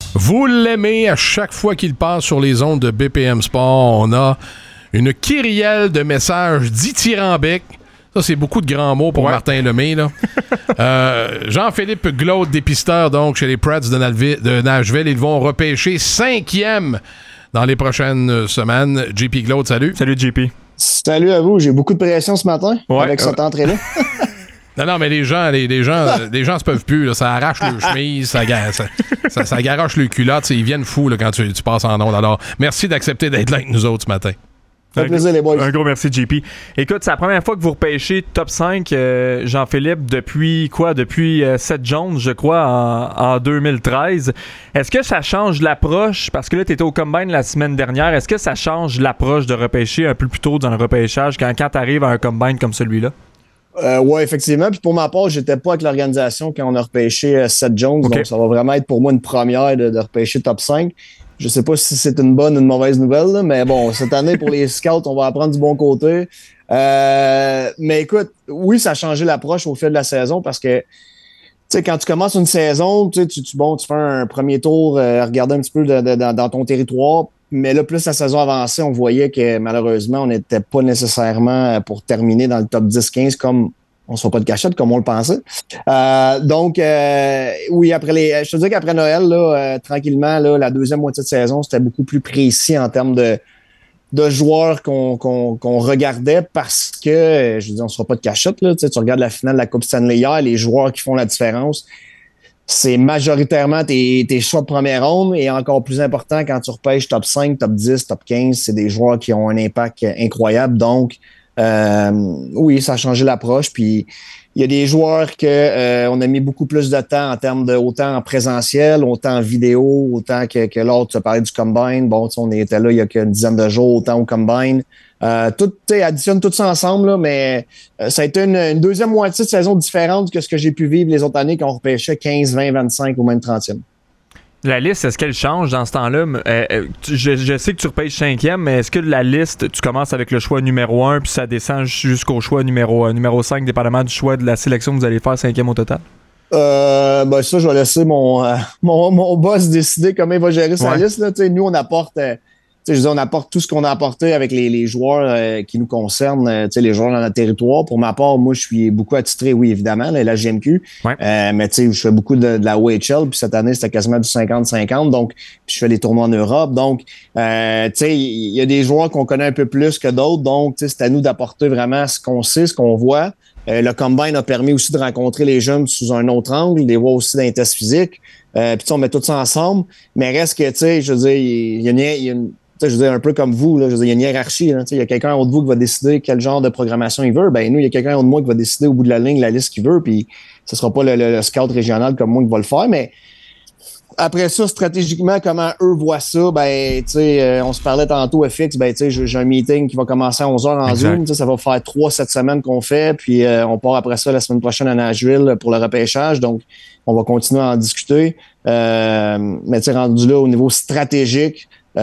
Vous l'aimez à chaque fois qu'il passe sur les ondes de BPM Sport. On a une kyrielle de messages dithyrambiques. Ça, c'est beaucoup de grands mots pour Martin Lemay, là. Jean-Philippe Glaude, dépisteur, donc, chez les Preds de Nashville. Ils vont repêcher 5e dans les prochaines semaines. JP Glaude, salut. Salut, JP. Salut à vous. J'ai beaucoup de pression ce matin avec cette entrée-là. Non, mais les gens se peuvent plus. Là. Ça arrache le chemise, ça garoche le culotte. Ils viennent fous là, quand tu passes en ondes. Alors, merci d'accepter d'être là avec nous autres ce matin. Ça fait plaisir, les boys. Un gros merci, JP. Écoute, c'est la première fois que vous repêchez top 5, Jean-Philippe, depuis 7 Jones, je crois, en 2013. Est-ce que ça change l'approche? Parce que là, tu étais au Combine la semaine dernière. Est-ce que ça change l'approche de repêcher un peu plus tôt dans le repêchage quand tu arrives à un Combine comme celui-là? Oui, effectivement. Puis pour ma part, j'étais pas avec l'organisation quand on a repêché Seth Jones. Okay. Donc, ça va vraiment être pour moi une première de repêcher top 5. Je sais pas si c'est une bonne ou une mauvaise nouvelle, là, mais bon, cette année, pour les scouts, on va apprendre du bon côté. Mais écoute, oui, ça a changé l'approche au fil de la saison parce que, tu sais, quand tu commences une saison, tu fais un premier tour, regarder un petit peu dans ton territoire. Mais là, plus la saison avançait, on voyait que malheureusement, on n'était pas nécessairement pour terminer dans le top 10-15 comme on ne se fait pas de cachette, comme on le pensait. Donc, oui, je te dis qu'après Noël, là, tranquillement, là, la deuxième moitié de saison, c'était beaucoup plus précis en termes de joueurs qu'on regardait parce que, je veux dire, on ne se fait pas de cachette. Là, tu regardes la finale de la Coupe Stanley hier, les joueurs qui font la différence, c'est majoritairement tes choix de première ronde et encore plus important quand tu repêches top 5, top 10, top 15, c'est des joueurs qui ont un impact incroyable. Donc, oui, ça a changé l'approche. Puis, il y a des joueurs que on a mis beaucoup plus de temps en termes de autant en présentiel, autant en vidéo, autant que l'autre, tu as parlé du Combine. Bon, on était là il y a qu'une dizaine de jours, autant au Combine. Additionne tout ça ensemble, là, mais ça a été une deuxième moitié de saison différente que ce que j'ai pu vivre les autres années quand on repêchait 15, 20, 25 ou même 30e. La liste, est-ce qu'elle change dans ce temps-là? Je sais que tu repêches 5e, mais est-ce que la liste, tu commences avec le choix numéro 1 puis ça descend jusqu'au choix numéro 5, dépendamment du choix de la sélection que vous allez faire 5e au total? Ça, je vais laisser mon boss décider comment il va gérer sa liste. Là. Nous, on apporte... on apporte tout ce qu'on a apporté avec les joueurs qui nous concernent, les joueurs dans notre territoire. Pour ma part, moi, je suis beaucoup attitré, oui, évidemment, la GMQ. Ouais. Mais je fais beaucoup de la OHL, puis cette année, c'était quasiment du 50-50. Donc, je fais des tournois en Europe. Donc, il y a des joueurs qu'on connaît un peu plus que d'autres. Donc, c'est à nous d'apporter vraiment ce qu'on sait, ce qu'on voit. Le Combine a permis aussi de rencontrer les jeunes sous un autre angle, les voir aussi dans les tests physiques. Puis on met tout ça ensemble. Mais reste que, je veux dire, il y a une je veux dire, un peu comme vous, là, je veux dire, il y a une hiérarchie. Il y a quelqu'un en haut de vous qui va décider quel genre de programmation il veut. Ben nous, il y a quelqu'un en haut de moi qui va décider au bout de la ligne la liste qu'il veut. Puis ce sera pas le scout régional comme moi qui va le faire. Mais après ça, stratégiquement, comment eux voient ça, ben on se parlait tantôt FX, ben j'ai un meeting qui va commencer à 11h en Zoom. Ça va faire 3 cette semaine qu'on fait. Puis on part après ça la semaine prochaine à Nashville pour le repêchage. Donc, on va continuer à en discuter. Mais rendu là au niveau stratégique,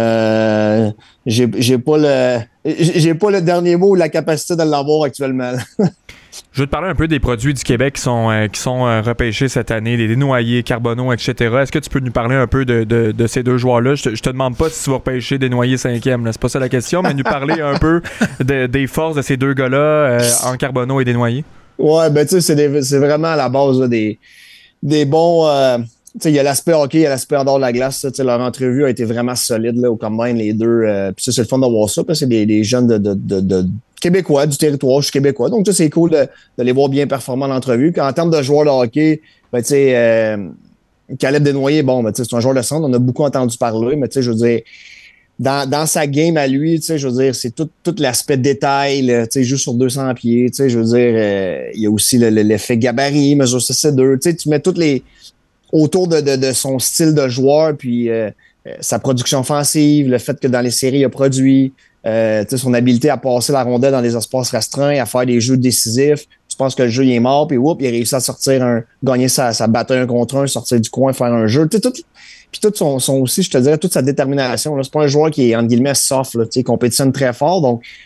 j'ai pas le dernier mot ou la capacité de l'avoir actuellement. Je veux te parler un peu des produits du Québec qui sont repêchés cette année, des Desnoyers, Carbonneau, etc. Est-ce que tu peux nous parler un peu de ces deux joueurs-là? Je te demande pas si tu vas repêcher Desnoyers 5e, là, c'est pas ça la question, mais nous parler un peu des forces de ces deux gars-là en Carbonneau et Desnoyers. Ouais, ben tu sais, c'est vraiment à la base là, des bons... il y a l'aspect hockey, il y a l'aspect en dehors de la glace. Leur entrevue a été vraiment solide là, au Combine, les deux. Puis c'est le fun d'avoir ça. C'est des jeunes de Québécois, du territoire. Je suis Québécois. Donc, c'est cool de les voir bien performants en entrevue. Puis, en termes de joueurs de hockey, Caleb Desnoyers, c'est un joueur de centre. On a beaucoup entendu parler, mais je veux dire, dans sa game à lui, je veux dire, c'est tout l'aspect détail. Il joue sur 200 pieds. Je veux dire, il y a aussi l'effet gabarit, mesure CC2. Tu mets toutes les... autour de son style de joueur, puis sa production offensive, le fait que dans les séries, il a produit, son habileté à passer la rondelle dans des espaces restreints, à faire des jeux décisifs. Tu penses que le jeu il est mort, puis il a réussi à sortir gagner sa bataille 1 contre 1, sortir du coin, faire un jeu. Puis tout son aussi, je te dirais, toute sa détermination. Là, c'est pas un joueur qui est, entre guillemets, soft, là, il compétitionne très fort, donc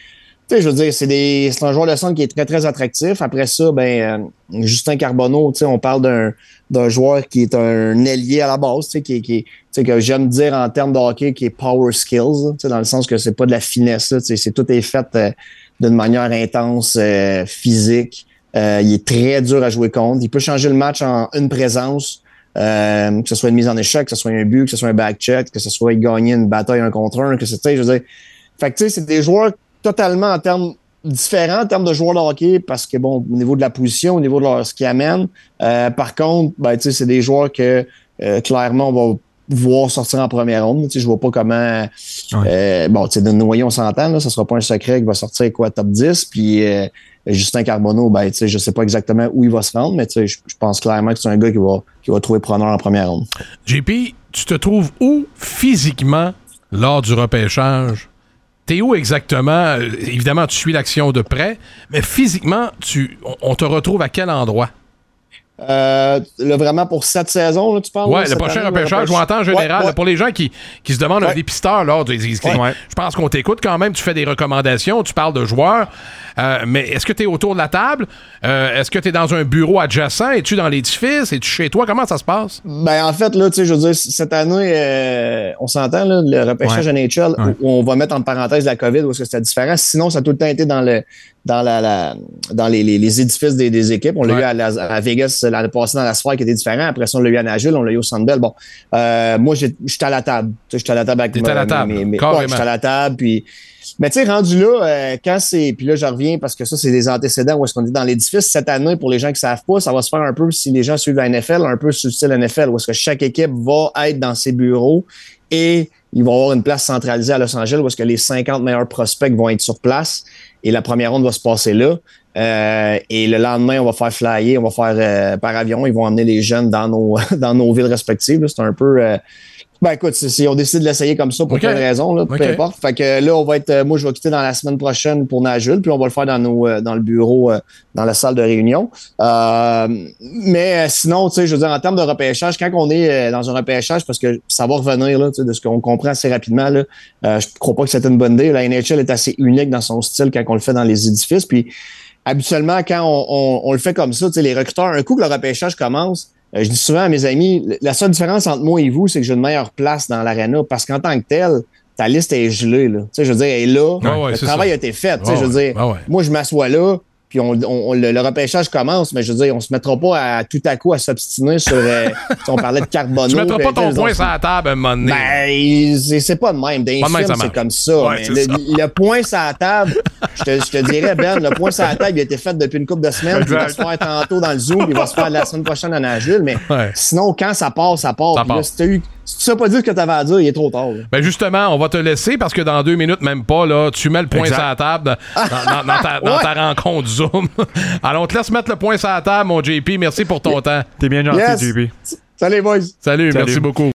Tu sais, je veux dire, c'est un joueur de centre qui est très, très attractif. Après ça, Justin Carbonneau, tu sais, on parle d'un joueur qui est un ailier à la base, tu sais, que j'aime dire en termes de hockey, qui est power skills, tu sais, dans le sens que c'est pas de la finesse, là, tu sais, tout est fait d'une manière intense, physique. Il est très dur à jouer contre. Il peut changer le match en une présence, que ce soit une mise en échec, que ce soit un but, que ce soit un back-check, que ce soit gagner une bataille 1 contre 1, que c'est, tu sais, je veux dire. Fait que, tu sais, c'est des joueurs totalement en termes différents, en termes de joueurs de hockey, parce que, bon, au niveau de la position, au niveau de ce qu'ils amènent. Par contre, tu sais, c'est des joueurs que, clairement, on va voir sortir en première ronde. Tu sais, je vois pas comment... tu sais, de Noyer, on s'entend, là, ça sera pas un secret qu'il va sortir, top 10, puis... Justin Carbonneau, tu sais, je sais pas exactement où il va se rendre, mais tu sais, je pense clairement que c'est un gars qui va trouver preneur en première ronde. JP, tu te trouves où physiquement lors du repêchage? T'es où exactement? Évidemment, tu suis l'action de près, mais physiquement, on te retrouve à quel endroit? Vraiment pour cette saison, là, tu penses? Oui, le prochain repêchage, je m'entends en général. Là, pour les gens qui se demandent un dépisteur, là, je pense qu'on t'écoute quand même, tu fais des recommandations, tu parles de joueurs, mais est-ce que tu es autour de la table? Est-ce que tu es dans un bureau adjacent? Es-tu dans l'édifice? Es-tu chez toi? Comment ça se passe? En fait, là, tu sais, je veux dire, cette année, on s'entend, là, le repêchage NHL, où on va mettre en parenthèse la COVID, où est-ce que c'était différent. Sinon, ça a tout le temps été dans les édifices des équipes. On l'a eu à Vegas l'année passée dans la sphère qui était différent. Après ça, on l'a eu à Nashville, on l'a eu au Centre Bell. Bon, moi, j'étais à la table. J'étais à la table avec j'étais à la table. J'étais à la table. Puis, mais tu sais, rendu là, quand c'est... Puis là, je reviens parce que ça, c'est des antécédents où est-ce qu'on est dans l'édifice. Cette année, pour les gens qui savent pas, ça va se faire un peu, si les gens suivent la NFL, un peu sur le style NFL, où est-ce que chaque équipe va être dans ses bureaux et il va y avoir une place centralisée à Los Angeles où est-ce que les 50 meilleurs prospects vont être sur place. Et la première ronde va se passer là. Et le lendemain, on va faire flyer, on va faire par avion. Ils vont emmener les jeunes dans nos villes respectives. Là. C'est un peu... écoute, on décide de l'essayer comme ça pour quelle raison, là, peu importe. Fait que là, on va être... moi, je vais quitter dans la semaine prochaine pour Nashville, puis on va le faire dans le bureau, dans la salle de réunion. Mais sinon, tu sais, je veux dire, en termes de repêchage, quand on est dans un repêchage, parce que ça va revenir, là, de ce qu'on comprend assez rapidement, là, je crois pas que c'était une bonne idée. La NHL est assez unique dans son style quand on le fait dans les édifices. Puis, habituellement, quand on le fait comme ça, tu sais, les recruteurs, un coup que le repêchage commence, je dis souvent à mes amis, la seule différence entre moi et vous, c'est que j'ai une meilleure place dans l'aréna parce qu'en tant que tel, ta liste est gelée. Là. Tu sais, je veux dire, elle est là. Le travail a été fait. Tu sais, je veux dire, moi, je m'assois là, puis le repêchage commence, mais je veux dire, on se mettra pas tout à coup à s'obstiner sur... on parlait de Carbonneau. Tu mettras pas ton point sur la table à un moment donné. C'est pas de même. Dans les films, c'est comme ça. Ouais, mais le point sur la table, je te dirais, Ben, le point sur la table, il a été fait depuis une couple de semaines. Il va se faire tantôt dans le Zoom, il va se faire la semaine prochaine à Nashville. Mais sinon, quand ça part, ça part. Puis là, si tu n'as pas dit ce que tu avais à dire, il est trop tard. Là. Justement, on va te laisser parce que dans 2 minutes, même pas, là, tu mets le point sur la table dans ta rencontre Zoom. Alors, on te laisse mettre le point sur la table, mon JP. Merci pour ton temps. T'es bien gentil, JP. Salut, boys. Salut, merci beaucoup.